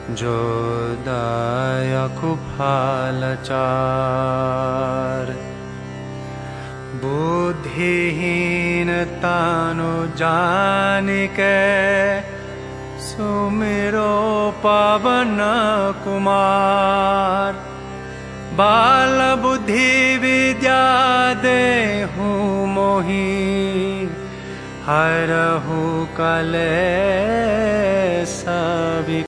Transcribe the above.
जो दायक फालचार। बुद्धिहीन तानु जानिके सुमिरो पवन कुमार। बाल बुद्धि विद्या देहु मोहि हरहु कलेश।